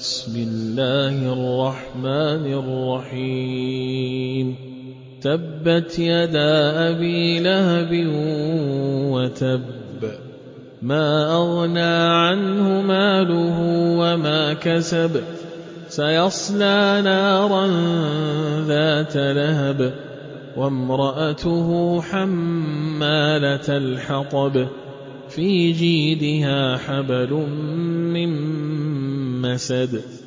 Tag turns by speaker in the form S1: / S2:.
S1: بسم الله الرحمن الرحيم تبت يدا أبي لهب وتب ما أغنى عنه ماله وما كسب سيصلى نارا ذات لهب وامرأته حمالة الحطب في جيدها حبل من مسد